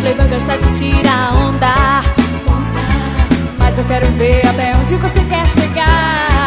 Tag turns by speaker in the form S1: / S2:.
S1: playboy gosta de tirar onda, mas eu quero ver até onde você quer chegar.